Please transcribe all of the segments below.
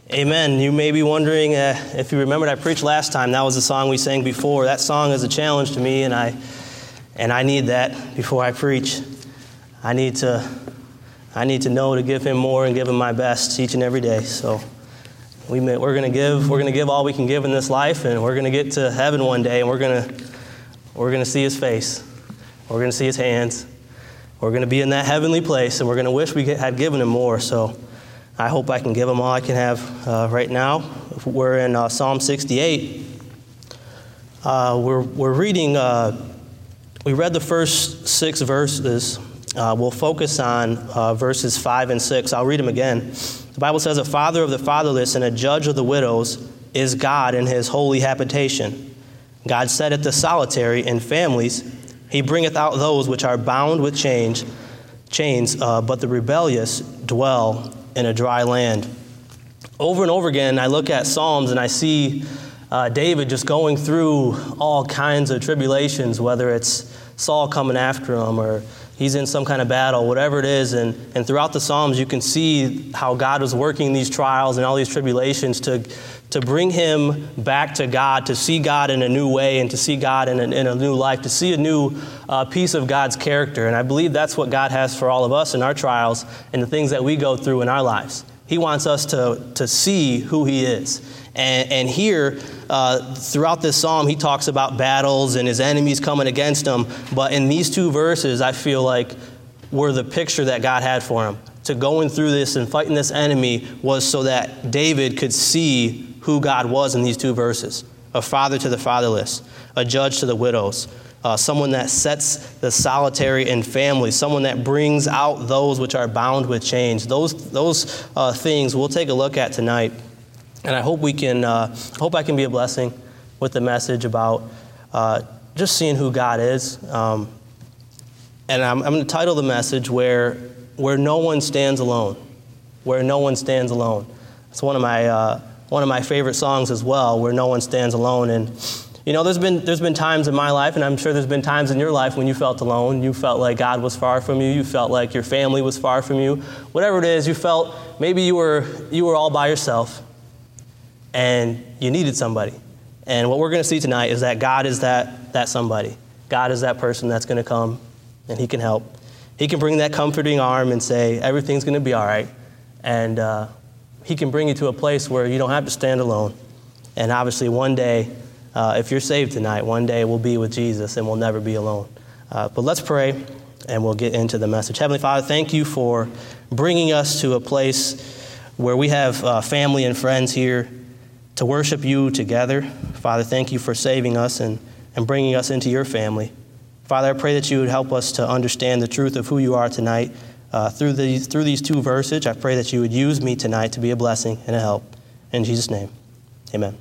Amen. You may be wondering if you remembered I preached last time. That was the song we sang before. That song is a challenge to me, and I need that before I preach. I need to know to give Him more and give Him my best each and every day. So we're going to give all we can give in this life, and we're going to get to heaven one day, and we're going to see His face. We're going to see His hands. We're going to be in that heavenly place, and we're going to wish we had given Him more. So I hope I can give Him all I can have right now. We're in Psalm 68. We're reading. We read the first 6 verses. We'll focus on verses 5 and 6. I'll read them again. The Bible says, "A father of the fatherless and a judge of the widows is God in His holy habitation. God setteth the solitary in families. He bringeth out those which are bound with chains, but the rebellious dwell in a dry land." Over and over again, I look at Psalms and I see David just going through all kinds of tribulations, whether it's Saul coming after him or he's in some kind of battle, whatever it is. And throughout the Psalms, you can see how God was working these trials and all these tribulations to bring him back to God, to see God in a new way and to see God in a new life, to see a new piece of God's character. And I believe that's what God has for all of us in our trials and the things that we go through in our lives. He wants us to see who He is. And here, throughout this psalm, he talks about battles and his enemies coming against him. But in these 2 verses, I feel like were the picture that God had for him. To going through this and fighting this enemy was so that David could see who God was in these 2 verses. A father to the fatherless, a judge to the widows, someone that sets the solitary in families, someone that brings out those which are bound with chains. Those things we'll take a look at tonight. And I hope I can be a blessing with the message about just seeing who God is. And I'm going to title the message where no one stands alone. Where no one stands alone. It's one of my favorite songs as well, Where No One Stands Alone. And you know, there's been times in my life, and I'm sure there's been times in your life when you felt alone. You felt like God was far from you. You felt like your family was far from you. Whatever it is, you felt maybe you were all by yourself. And you needed somebody. And what we're going to see tonight is that God is that somebody. God is that person that's going to come and He can help. He can bring that comforting arm and say, everything's going to be all right. And He can bring you to a place where you don't have to stand alone. And obviously one day, if you're saved tonight, one day we'll be with Jesus and we'll never be alone. But let's pray and we'll get into the message. Heavenly Father, thank You for bringing us to a place where we have family and friends here to worship You together. Father, thank You for saving us and bringing us into Your family. Father, I pray that You would help us to understand the truth of who You are tonight. Through these 2 verses, I pray that You would use me tonight to be a blessing and a help. In Jesus' name, amen.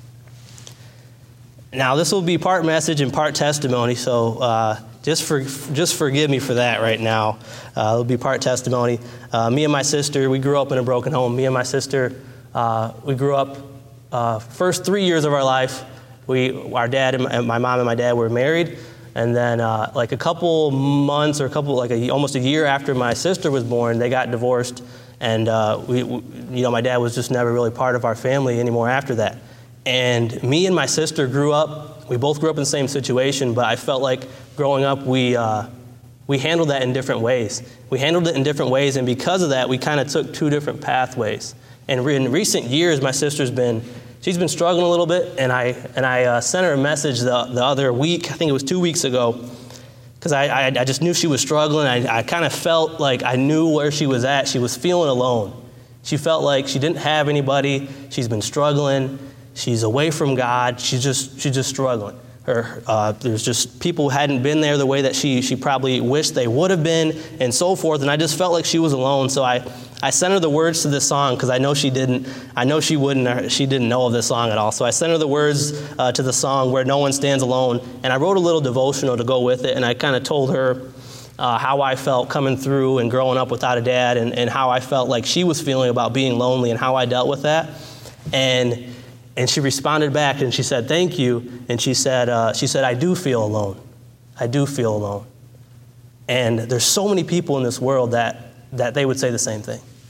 Now, this will be part message and part testimony, so just forgive me for that right now. It'll be part testimony. Me and my sister, we grew up in a broken home. Me and my sister, we grew up first 3 years of our life, our dad and my mom and my dad were married, and then like a couple months or almost a year after my sister was born, they got divorced, and my dad was just never really part of our family anymore after that. And me and my sister we both grew up in the same situation, but I felt like growing up we handled that in different ways. We handled it in different ways, and because of that, we kind of took 2 different pathways. And in recent years, my sister's been struggling a little bit, and I sent her a message the other week, I think it was 2 weeks ago, because I just knew she was struggling. I kind of felt like I knew where she was at. She was feeling alone. She felt like she didn't have anybody. She's been struggling. She's away from God. She's just struggling. There's just people who hadn't been there the way that she probably wished they would have been, and so forth. And I just felt like she was alone. So I sent her the words to this song because I know she didn't know of this song at all. So I sent her the words to the song Where No One Stands Alone, and I wrote a little devotional to go with it, and I kind of told her how I felt coming through and growing up without a dad, and how I felt like she was feeling about being lonely and how I dealt with that. And she responded back and she said, "Thank you." And she said, "I do feel alone. I do feel alone." And there's so many people in this world that they would say the same thing.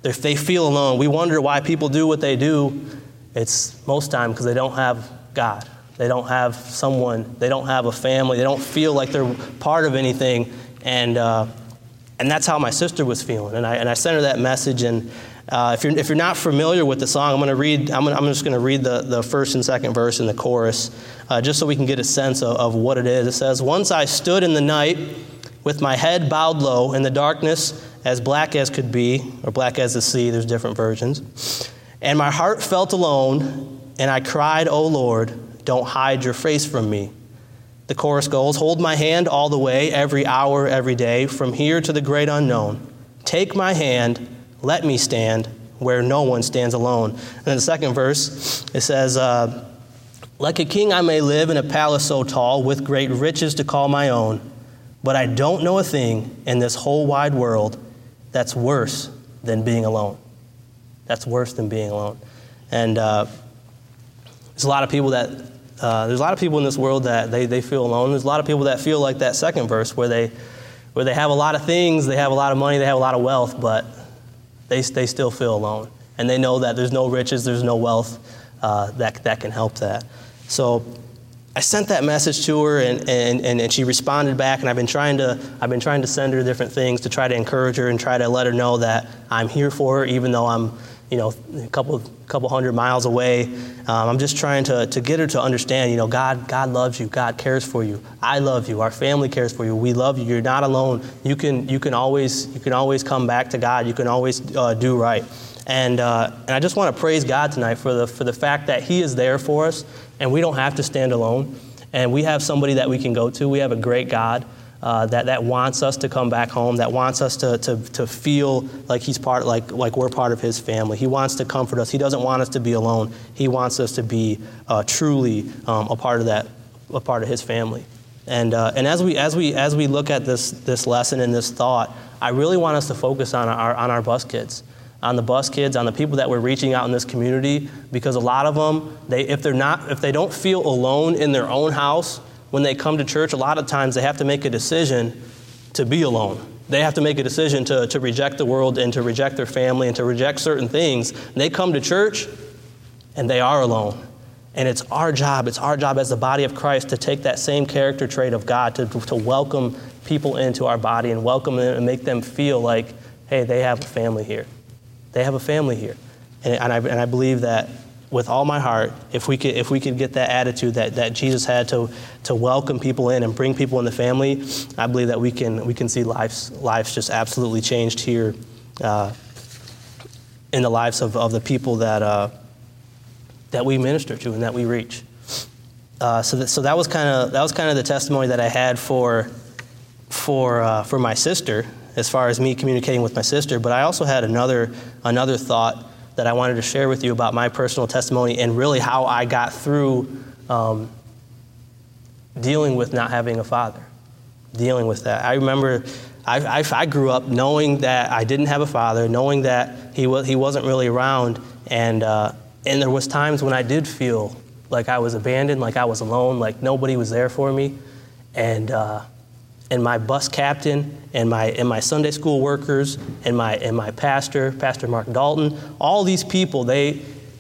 they feel alone. We wonder why people do what they do. It's most time because they don't have God. They don't have someone. They don't have a family. They don't feel like they're part of anything. And that's how my sister was feeling. And I sent her that message. And if you're not familiar with the song, I'm just going to read the first and second verse in the chorus, just so we can get a sense of what it is. It says, "Once I stood in the night with my head bowed low in the darkness as black as could be," or black as the sea, there's different versions, "and my heart felt alone, and I cried, 'O Lord, don't hide your face from me.' The chorus goes, "Hold my hand all the way, every hour, every day, from here to the great unknown. Take my hand, let me stand where no one stands alone." And then the second verse, it says, "Like a king I may live in a palace so tall, with great riches to call my own. But I don't know a thing in this whole wide world that's worse than being alone." That's worse than being alone. And there's a lot of people in this world that they feel alone. There's a lot of people that feel like that second verse where they have a lot of things, they have a lot of money, they have a lot of wealth, but they still feel alone. And they know that there's no riches, there's no wealth that can help that. So I sent that message to her, and she responded back, and I've been trying to send her different things to try to encourage her and try to let her know that I'm here for her, even though I'm a couple hundred miles away. I'm just trying to get her to understand, God loves you. God cares for you. I love you. Our family cares for you. We love you. You're not alone. You can always come back to God. You can always do right. And I just want to praise God tonight for the fact that He is there for us, and we don't have to stand alone. And we have somebody that we can go to. We have a great God that wants us to come back home, that wants us to feel like He's like we're part of His family. He wants to comfort us. He doesn't want us to be alone. He wants us to be truly a part of His family. And as we look at this lesson and this thought, I really want us to focus on our bus kids. On the bus kids, on the people that we're reaching out in this community, because a lot of them, if they don't feel alone in their own house when they come to church, a lot of times they have to make a decision to be alone. They have to make a decision to reject the world and to reject their family and to reject certain things. And they come to church and they are alone. And it's our job as the body of Christ to take that same character trait of God, to welcome people into our body and welcome them and make them feel like, hey, they have a family here. They have a family here. And I believe that with all my heart, if we could get that attitude that Jesus had to welcome people in and bring people in the family, I believe that we can see lives just absolutely changed here in the lives of the people that we minister to and that we reach. So that was kind of the testimony that I had for my sister, as far as me communicating with my sister. But I also had another thought that I wanted to share with you about my personal testimony and really how I got through dealing with not having a father, dealing with that. I remember I grew up knowing that I didn't have a father, knowing that he wasn't really around, and there was times when I did feel like I was abandoned, like I was alone, like nobody was there for me, and my bus captain and my Sunday school workers and my Pastor Mark Dalton, all these people, they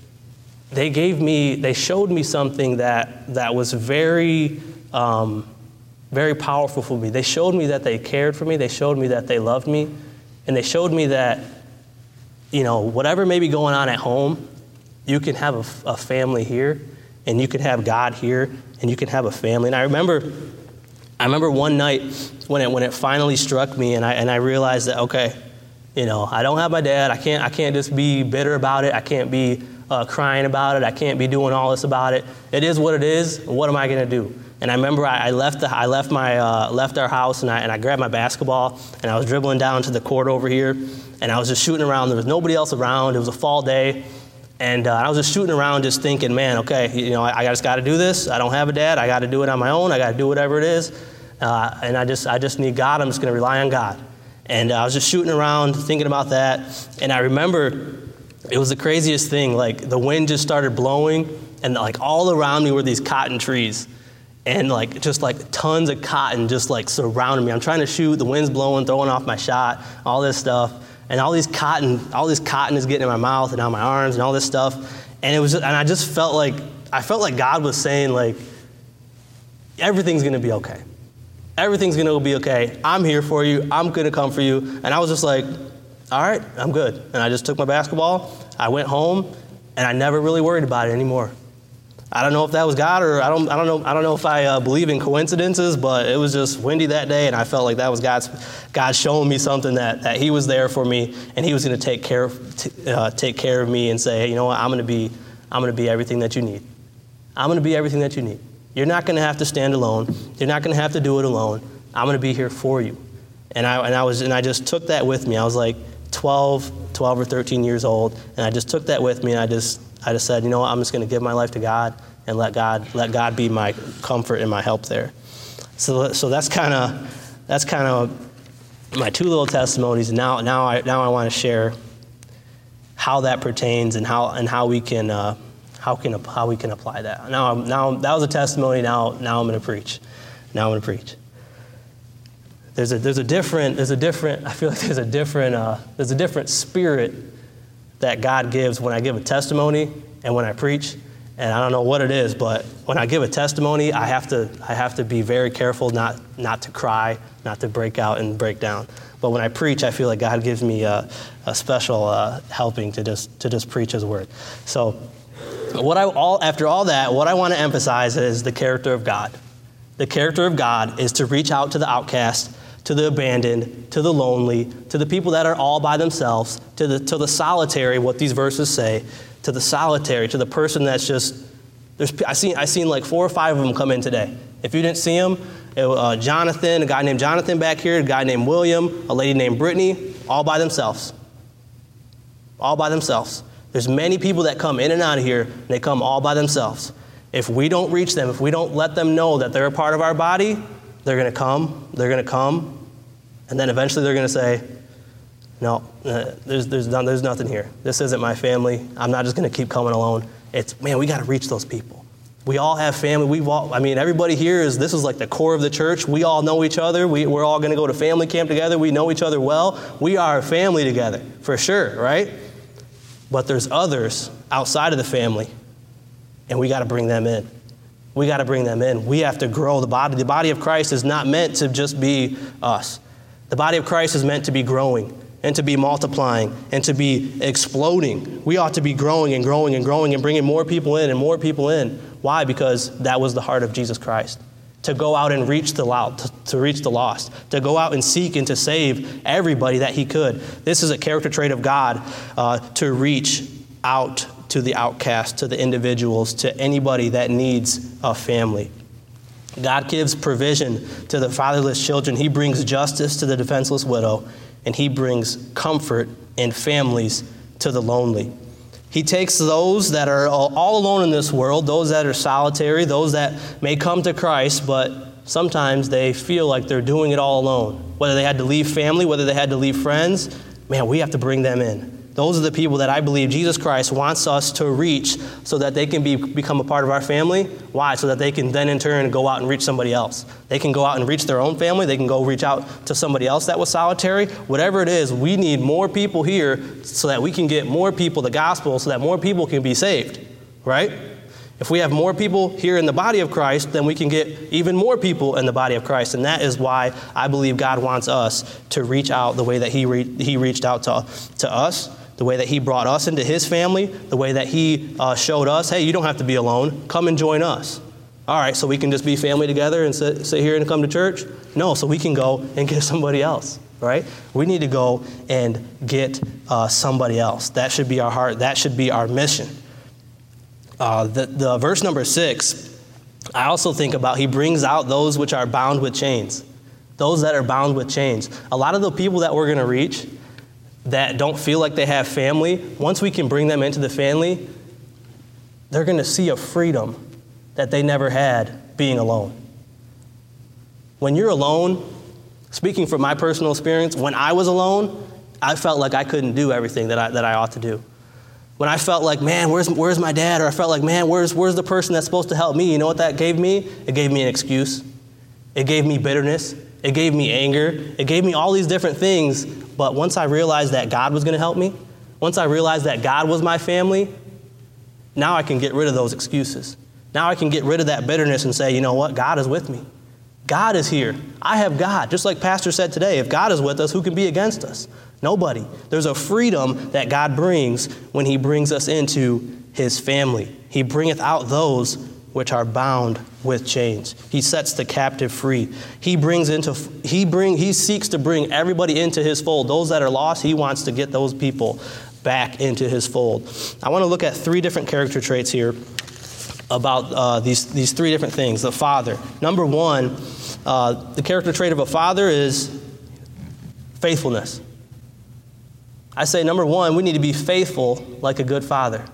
showed me something that was very very powerful for me. They showed me that they cared for me. They showed me that they loved me, and they showed me that whatever may be going on at home, you can have a family here, and you can have God here, and you can have a family. And I remember one night when it finally struck me, and I realized that, okay, I don't have my dad. I can't just be bitter about it. I can't be crying about it. I can't be doing all this about it. It is what it is. What am I going to do? And I remember I left our house, and I grabbed my basketball, and I was dribbling down to the court over here, and I was just shooting around. There was nobody else around. It was a fall day. And I was just shooting around, just thinking, man, okay, I just got to do this. I don't have a dad. I got to do it on my own. I got to do whatever it is. And I just need God. I'm just going to rely on God. And I was just shooting around, thinking about that. And I remember it was the craziest thing. Like, the wind just started blowing, and like all around me were these cotton trees. And just tons of cotton just surrounding me. I'm trying to shoot, the wind's blowing, throwing off my shot, all this stuff. and all this cotton is getting in my mouth and on my arms and all this stuff. And I just felt like God was saying, like, everything's going to be okay. Everything's going to be okay. I'm here for you. I'm going to come for you. And I was just like, all right, I'm good. And I just took my basketball. I went home, and I never really worried about it anymore. I don't know if that was God, or I don't know if I believe in coincidences, but it was just windy that day, and I felt like that was God showing me something that He was there for me, and He was going to take care of me and say, hey, you know what, I'm going to be everything that you need. I'm going to be everything that you need. You're not going to have to stand alone. You're not going to have to do it alone. I'm going to be here for you. And I just took that with me. I was like 12 or 13 years old, and I just took that with me, and I just said, you know what, I'm just going to give my life to God and let God be my comfort and my help there. So that's kind of my two little testimonies. Now I want to share how that pertains and how we can apply that. Now that was a testimony. Now I'm going to preach. There's a different spirit that God gives when I give a testimony and when I preach. And I don't know what it is, but when I give a testimony, I have to be very careful not to cry, not to break out and break down. But when I preach, I feel like God gives me a special helping to just preach His word. So after all that, what I want to emphasize is the character of God. The character of God is to reach out to the outcast, to the abandoned, to the lonely, to the people that are all by themselves, to the solitary, what these verses say, to the solitary, to the person that's just, I seen like 4 or 5 of them come in today. If you didn't see them, Jonathan, a guy named Jonathan back here, a guy named William, a lady named Brittany, all by themselves. All by themselves. There's many people that come in and out of here, and they come all by themselves. If we don't reach them, if we don't let them know that they're a part of our body, they're going to come, and then eventually they're going to say, no, there's nothing here. This isn't my family. I'm not just going to keep coming alone. We got to reach those people. We all have family. Everybody here this is like the core of the church. We all know each other. We're all going to go to family camp together. We know each other well. We are a family together, for sure, right? But there's others outside of the family, and we got to bring them in. We got to bring them in. We have to grow the body. The body of Christ is not meant to just be us. The body of Christ is meant to be growing and to be multiplying and to be exploding. We ought to be growing and growing and growing and bringing more people in and more people in. Why? Because that was the heart of Jesus Christ. To go out and reach the lost, to go out and seek and to save everybody that He could. This is a character trait of God, to reach out to the outcast, to the individuals, to anybody that needs a family. God gives provision to the fatherless children. He brings justice to the defenseless widow, and He brings comfort and families to the lonely. He takes those that are all alone in this world, those that are solitary, those that may come to Christ, but sometimes they feel like they're doing it all alone. Whether they had to leave family, whether they had to leave friends, we have to bring them in. Those are the people that I believe Jesus Christ wants us to reach so that they can become a part of our family. Why? So that they can then in turn go out and reach somebody else. They can go out and reach their own family. They can go reach out to somebody else that was solitary. Whatever it is, we need more people here so that we can get more people the gospel so that more people can be saved, right? If we have more people here in the body of Christ, then we can get even more people in the body of Christ. And that is why I believe God wants us to reach out the way that He reached out to us. The way that He brought us into His family, the way that He showed us, hey, you don't have to be alone. Come and join us. All right, so we can just be family together and sit here and come to church? No, so we can go and get somebody else, right? We need to go and get somebody else. That should be our heart. That should be our mission. The verse number 6, I also think about, He brings out those which are bound with chains. Those that are bound with chains. A lot of the people that we're going to reach that don't feel like they have family, once we can bring them into the family, they're going to see a freedom that they never had being alone. When you're alone, speaking from my personal experience, when I was alone, I felt like I couldn't do everything that I ought to do. When I felt like, man, where's my dad? Or I felt like, man, where's the person that's supposed to help me? You know what that gave me? It gave me an excuse. It gave me bitterness. It gave me anger. It gave me all these different things. But once I realized that God was going to help me, once I realized that God was my family, now I can get rid of those excuses. Now I can get rid of that bitterness and say, you know what? God is with me. God is here. I have God. Just like Pastor said today, if God is with us, who can be against us? Nobody. There's a freedom that God brings when he brings us into his family. He bringeth out those which are bound with chains. He sets the captive free. He seeks to bring everybody into his fold. Those that are lost, he wants to get those people back into his fold. I want to look at 3 different character traits here about these 3 different things. The father. Number 1, the character trait of a father is faithfulness. I say, number 1, we need to be faithful like a good father.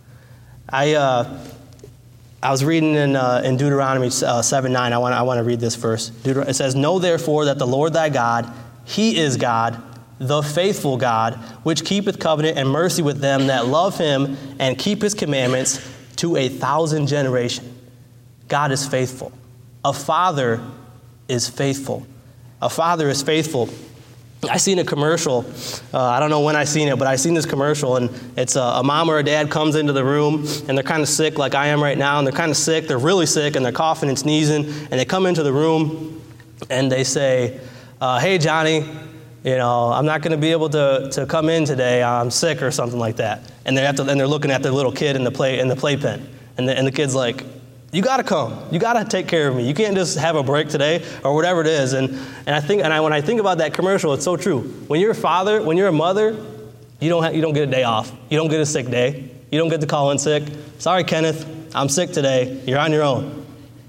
I was reading in Deuteronomy 7:9. I want to read this verse. It says, "Know therefore that the Lord thy God, he is God, the faithful God, which keepeth covenant and mercy with them that love him and keep his commandments to 1,000 generations." God is faithful. A father is faithful. A father is faithful. I seen a commercial. I don't know when I seen it, but I seen this commercial, and it's a mom or a dad comes into the room, and they're kind of sick like I am right now, and they're kind of sick. They're really sick, and they're coughing and sneezing, and they come into the room, and they say, "Hey, Johnny, you know, I'm not going to be able to come in today. I'm sick," or something like that. And they're looking at their little kid in the playpen, and the kid's like, "You got to come. You got to take care of me. You can't just have a break today," or whatever it is. And when I think about that commercial, it's so true. When you're a father, when you're a mother, you don't get a day off. You don't get a sick day. You don't get to call in sick. "Sorry, Kenneth, I'm sick today. You're on your own."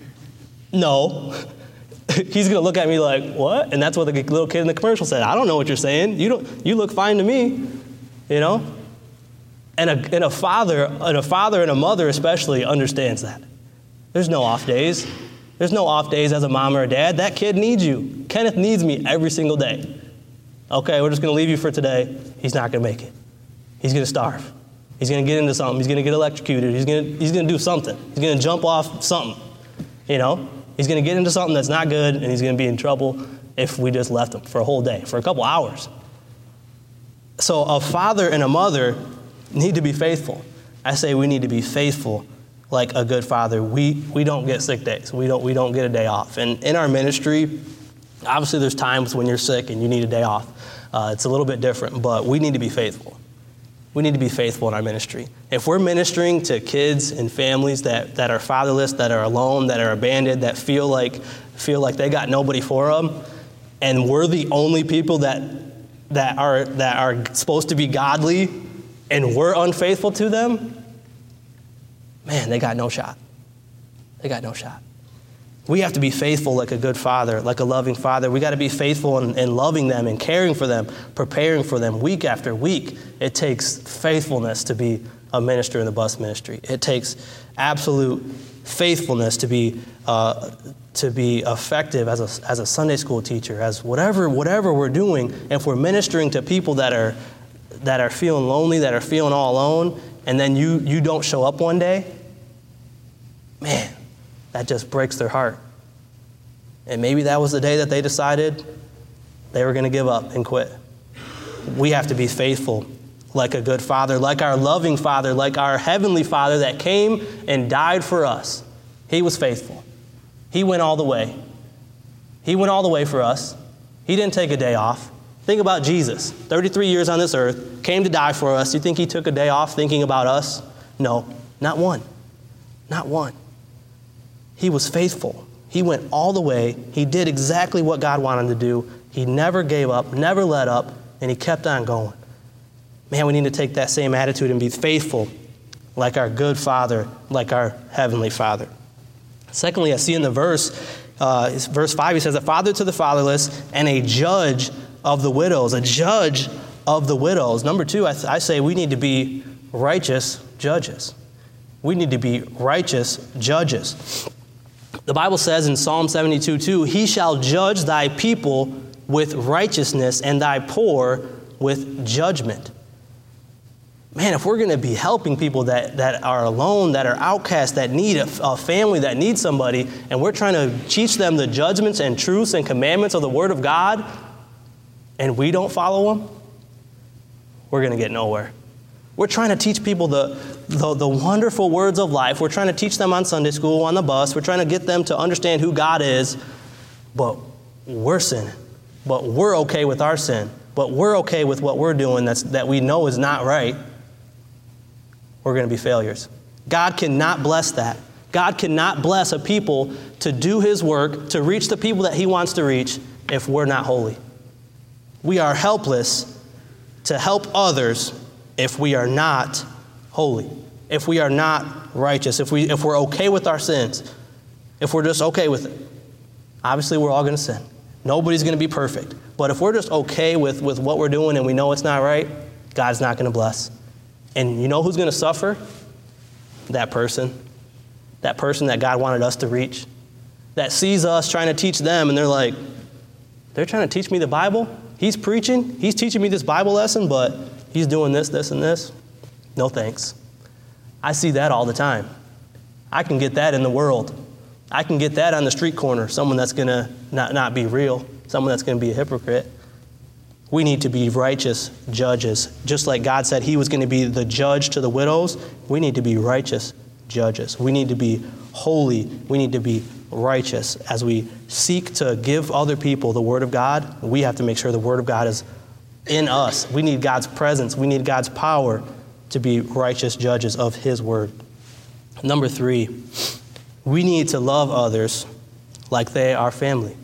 No. He's going to look at me like, "What?" And that's what the little kid in the commercial said. "I don't know what you're saying. You look fine to me." You know? And a father and a mother especially understands that. There's no off days. There's no off days as a mom or a dad. That kid needs you. Kenneth needs me every single day. Okay, we're just going to leave you for today. He's not going to make it. He's going to starve. He's going to get into something. He's going to get electrocuted. He's going to do something. He's going to jump off something. You know? He's going to get into something that's not good, and he's going to be in trouble if we just left him for a whole day, for a couple hours. So a father and a mother need to be faithful. I say we need to be faithful like a good father. We don't get sick days. We don't get a day off. And in our ministry, obviously there's times when you're sick and you need a day off. It's a little bit different, but we need to be faithful. We need to be faithful in our ministry. If we're ministering to kids and families that are fatherless, that are alone, that are abandoned, that feel like they got nobody for them, and we're the only people that are supposed to be godly, and we're unfaithful to them, man, they got no shot. They got no shot. We have to be faithful like a good father, like a loving father. We got to be faithful in loving them and caring for them, preparing for them week after week. It takes faithfulness to be a minister in the bus ministry. It takes absolute faithfulness to be effective as a Sunday school teacher, as whatever we're doing. If we're ministering to people that are feeling lonely, that are feeling all alone, and then you don't show up one day, man, that just breaks their heart. And maybe that was the day that they decided they were going to give up and quit. We have to be faithful like a good father, like our loving Father, like our heavenly Father that came and died for us. He was faithful. He went all the way. He went all the way for us. He didn't take a day off. Think about Jesus, 33 years on this earth, came to die for us. You think he took a day off thinking about us? No, not one. Not one. He was faithful. He went all the way. He did exactly what God wanted him to do. He never gave up, never let up, and he kept on going. Man, we need to take that same attitude and be faithful like our good Father, like our heavenly Father. Secondly, I see in the verse 5, he says, "A father to the fatherless and a judge of the widows." A judge of the widows. Number 2, I say we need to be righteous judges. We need to be righteous judges. The Bible says in Psalm 72:2, "He shall judge thy people with righteousness and thy poor with judgment." Man, if we're going to be helping people that are alone, that are outcast, that need a family, that need somebody, and we're trying to teach them the judgments and truths and commandments of the Word of God, and we don't follow them, we're going to get nowhere. We're trying to teach people the wonderful words of life. We're trying to teach them on Sunday school, on the bus. We're trying to get them to understand who God is, but we're sinning. But we're okay with our sin. But we're okay with what we're doing that we know is not right. We're going to be failures. God cannot bless that. God cannot bless a people to do his work, to reach the people that he wants to reach, if we're not holy. We are helpless to help others if we are not holy, if we are not righteous, if we're okay with our sins, if we're just okay with it. Obviously, we're all going to sin. Nobody's going to be perfect. But if we're just okay with what we're doing and we know it's not right, God's not going to bless. And you know who's going to suffer? That person that God wanted us to reach, that sees us trying to teach them, and they're trying to teach me the Bible? He's preaching, he's teaching me this Bible lesson, but he's doing this, this, and this? No thanks. I see that all the time. I can get that in the world. I can get that on the street corner, someone that's going to not be real, someone that's going to be a hypocrite. We need to be righteous judges. Just like God said he was going to be the judge to the widows, we need to be righteous judges. We need to be holy. We need to be righteous. As we seek to give other people the Word of God, we have to make sure the Word of God is in us. We need God's presence. We need God's power to be righteous judges of his Word. Number 3, we need to love others like they are family.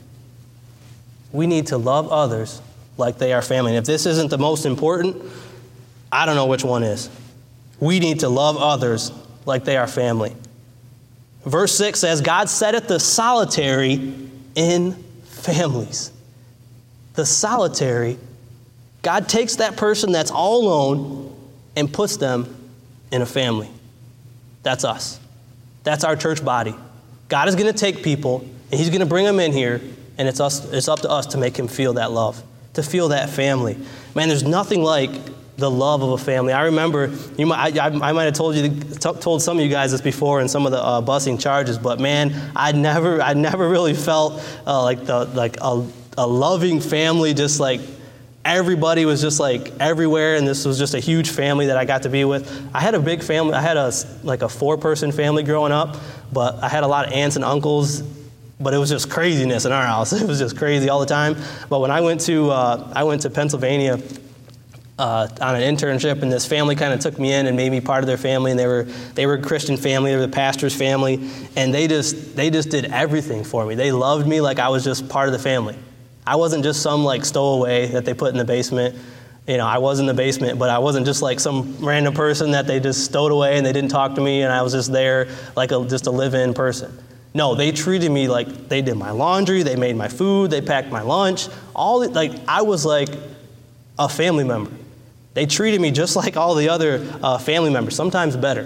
We need to love others like they are family. And if this isn't the most important, I don't know which one is. We need to love others like they are family. Verse 6 says, God setteth the solitary in families. The solitary, God takes that person that's all alone and puts them in a family. That's us. That's our church body. God is going to take people, and he's going to bring them in here, and it's up to us to make him feel that love, to feel that family. Man, there's nothing like the love of a family. I remember, I might have told some of you guys this before in some of the busing charges, but man, I never really felt like a loving family. Just like everybody was just like everywhere, and this was just a huge family that I got to be with. I had a big family. I had a 4-person family growing up, but I had a lot of aunts and uncles. But it was just craziness in our house. It was just crazy all the time. But when I went to Pennsylvania on an internship, and this family kind of took me in and made me part of their family, and they were a Christian family, they were the pastor's family, and they just did everything for me. They loved me like I was just part of the family. I wasn't just some stowaway that they put in the basement. I was in the basement, but I wasn't just like some random person that they just stowed away and they didn't talk to me, and I was just there like just a live-in person. No, they treated me like they did my laundry, they made my food, they packed my lunch. I was like a family member. They treated me just like all the other family members, sometimes better.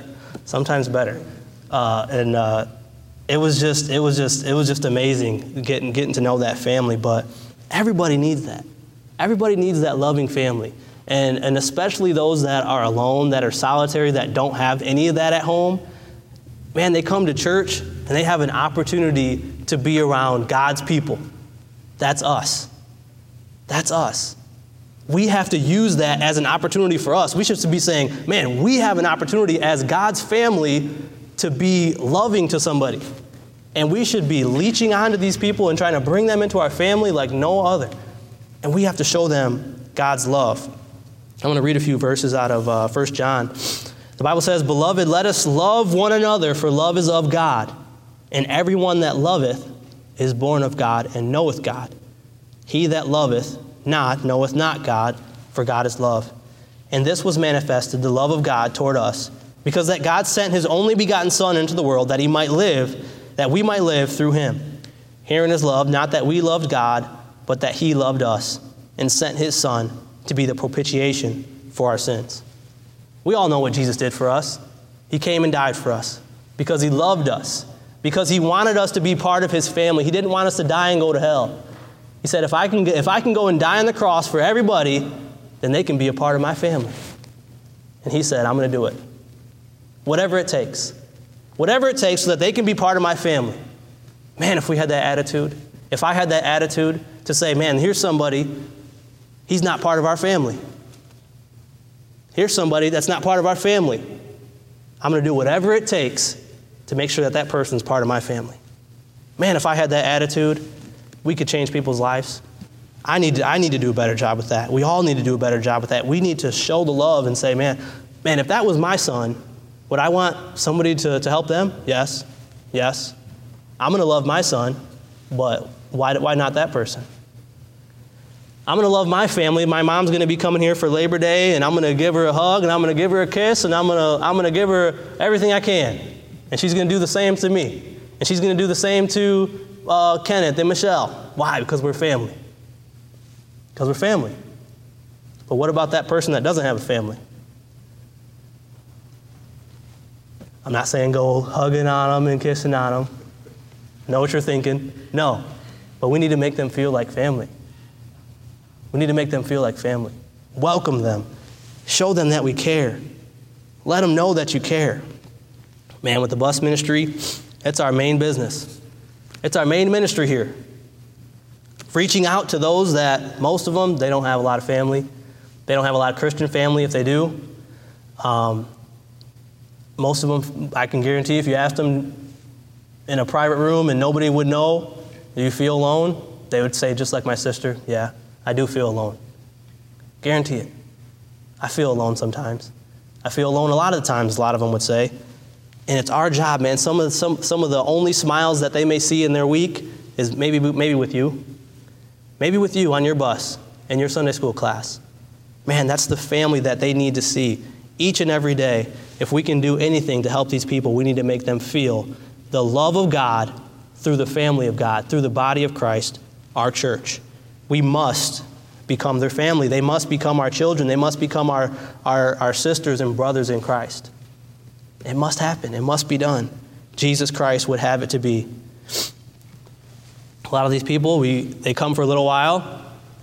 It was just amazing getting to know that family. But everybody needs that. Everybody needs that loving family. And especially those that are alone, that are solitary, that don't have any of that at home. Man, they come to church and they have an opportunity to be around God's people. That's us. That's us. We have to use that as an opportunity for us. We should be saying, man, we have an opportunity as God's family to be loving to somebody. And we should be leeching onto these people and trying to bring them into our family like no other. And we have to show them God's love. I want to read a few verses out of 1 John. The Bible says, Beloved, let us love one another, for love is of God. And everyone that loveth is born of God and knoweth God. He that loveth not knoweth not God, for God is love. And this was manifested, the love of God toward us, because that God sent his only begotten Son into the world that we might live through him. Herein is love, not that we loved God, but that he loved us and sent his Son to be the propitiation for our sins. We all know what Jesus did for us. He came and died for us because he loved us, because he wanted us to be part of his family. He didn't want us to die and go to hell. He said, if I can go and die on the cross for everybody, then they can be a part of my family. And he said, I'm going to do it. Whatever it takes. Whatever it takes so that they can be part of my family. Man, if we had that attitude, if I had that attitude to say, man, here's somebody He's not part of our family. Here's somebody that's not part of our family. I'm going to do whatever it takes to make sure that that person's part of my family. Man, if I had that attitude, we could change people's lives. I need to do a better job with that. We all need to do a better job with that. We need to show the love and say, man, if that was my son, would I want somebody to help them? Yes. I'm going to love my son, but why not that person? I'm going to love my family. My mom's going to be coming here for Labor Day, and I'm going to give her a hug, and I'm going to give her a kiss, and I'm going to give her everything I can. And she's going to do the same to me. And she's going to do the same to Kenneth and Michelle. Why? Because we're family. Because we're family. But what about that person that doesn't have a family? I'm not saying go hugging on them and kissing on them. Know what you're thinking. No. But we need to make them feel like family. We need to make them feel like family. Welcome them. Show them that we care. Let them know that you care. Man, with the bus ministry, it's our main business. It's our main ministry here. Reaching out to those that, most of them, they don't have a lot of family. They don't have a lot of Christian family if they do. Most of them, I can guarantee if you asked them in a private room and nobody would know, do you feel alone? They would say, just like my sister, yeah, I do feel alone. Guarantee it. I feel alone sometimes. I feel alone a lot of the times, a lot of them would say. And it's our job, man. Some of the only smiles that they may see in their week is maybe with you. Maybe with you on your bus in your Sunday school class. Man, that's the family that they need to see each and every day. If we can do anything to help these people, we need to make them feel the love of God through the family of God, through the body of Christ, our church. We must become their family. They must become our children. They must become our sisters and brothers in Christ. It must happen. It must be done. Jesus Christ would have it to be. A lot of these people, they come for a little while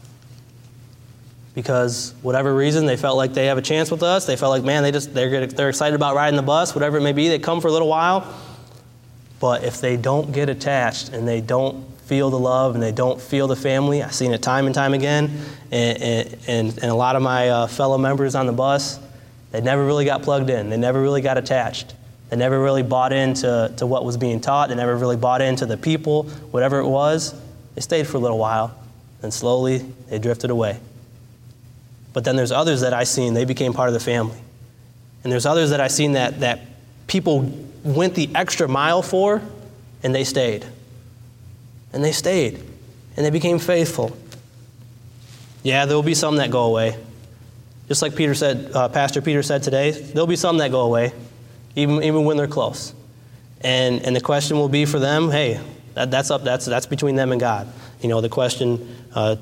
because whatever reason, they felt like they have a chance with us. They felt like, man, they're excited about riding the bus, whatever it may be. They come for a little while. But if they don't get attached and they don't feel the love and they don't feel the family, I've seen it time and time again. And a lot of my fellow members on the bus, they never really got plugged in. They never really got attached. They never really bought into what was being taught. They never really bought into the people, whatever it was. They stayed for a little while, and slowly they drifted away. But then there's others that I've seen, they became part of the family. And there's others that I've seen that people went the extra mile for, and they stayed. And they stayed, and they became faithful. Yeah, there will be some that go away. Just like Peter said, Pastor Peter said today, there'll be some that go away. Even when they're close. And the question will be for them, hey, that's between them and God. The question,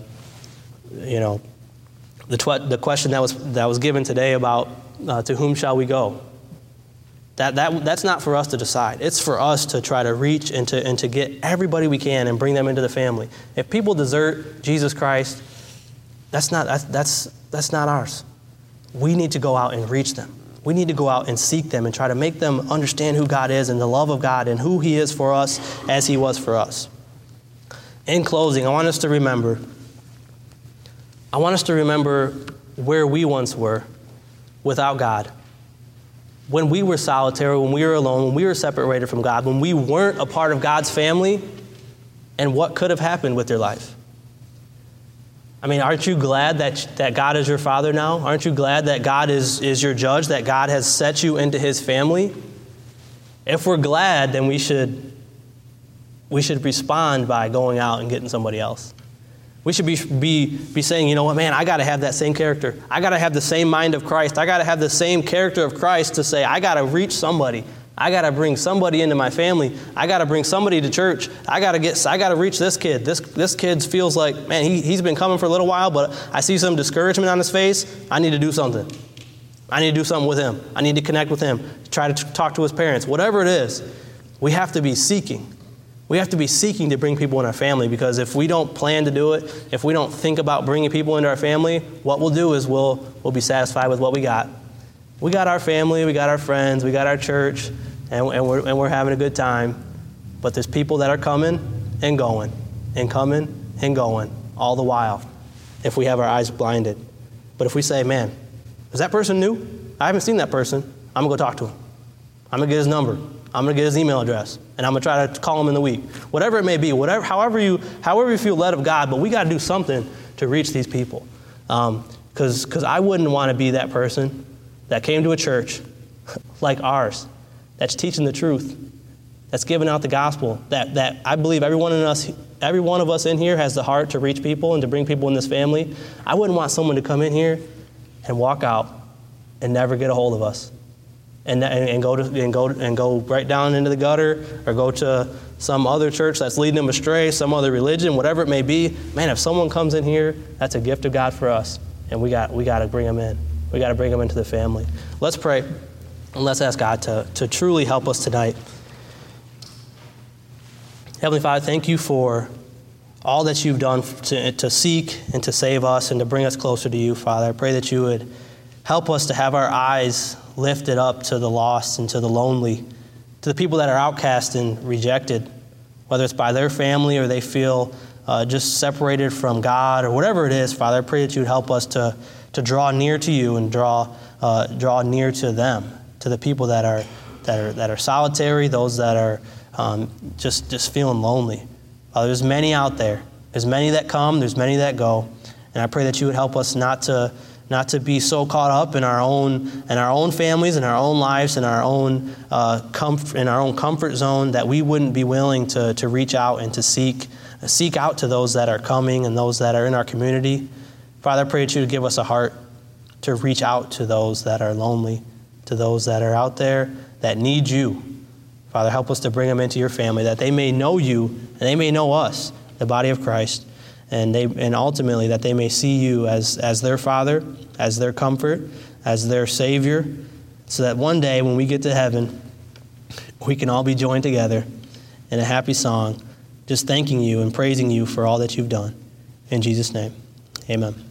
the question that was given today about to whom shall we go? That's not for us to decide. It's for us to try to reach and to get everybody we can and bring them into the family. If people desert Jesus Christ, that's not ours. We need to go out and reach them. We need to go out and seek them and try to make them understand who God is and the love of God and who He is for us as He was for us. In closing, I want us to remember where we once were without God. When we were solitary, when we were alone, when we were separated from God, when we weren't a part of God's family, and what could have happened with your life. I mean, aren't you glad that God is your Father now? Aren't you glad that God is your judge, that God has set you into His family? If we're glad, then we should respond by going out and getting somebody else. We should be saying, you know what, man, I got to have that same character. I got to have the same mind of Christ. I got to have the same character of Christ to say, I got to reach somebody. I got to bring somebody into my family. I got to bring somebody to church. I got to reach this kid. This kid feels like, man, he's been coming for a little while, but I see some discouragement on his face. I need to do something. I need to do something with him. I need to connect with him. Try to talk to his parents. Whatever it is, we have to be seeking. We have to be seeking to bring people in our family, because if we don't plan to do it, if we don't think about bringing people into our family, what we'll do is we'll be satisfied with what we got. We got our family, we got our friends, we got our church, and we're having a good time. But there's people that are coming and going, and coming and going all the while. if we have our eyes blinded. But if we say, man, is that person new? I haven't seen that person. I'm going to go talk to him. I'm going to get his number. I'm going to get his email address. And I'm going to try to call him in the week. Whatever it may be, however you feel led of God, but we got to do something to reach these people. Because I wouldn't want to be that person that came to a church like ours, that's teaching the truth, that's giving out the gospel, that I believe every one of us in here has the heart to reach people and to bring people in this family. I wouldn't want someone to come in here and walk out and never get a hold of us, and go right down into the gutter, or go to some other church that's leading them astray, some other religion, whatever it may be. Man, if someone comes in here, that's a gift of God for us, and we got to bring them in. We got to bring them into the family. Let's pray, and let's ask God to truly help us tonight. Heavenly Father, thank you for all that you've done to seek and to save us and to bring us closer to you, Father. I pray that you would help us to have our eyes lifted up to the lost and to the lonely, to the people that are outcast and rejected, whether it's by their family or they feel just separated from God or whatever it is, Father. I pray that you would help us to draw near to you and draw near to them, to the people that are solitary, those that are just feeling lonely. Father, there's many out there. There's many that come. There's many that go. And I pray that you would help us not to be so caught up in our own families, in our own lives, in our own comfort zone, that we wouldn't be willing to reach out and to seek out to those that are coming and those that are in our community. Father, I pray that you would give us a heart to reach out to those that are lonely, to those that are out there that need you. Father, help us to bring them into your family, that they may know you and they may know us, the body of Christ, and ultimately that they may see you as their Father, as their comfort, as their Savior, so that one day when we get to heaven, we can all be joined together in a happy song, just thanking you and praising you for all that you've done. In Jesus' name, amen.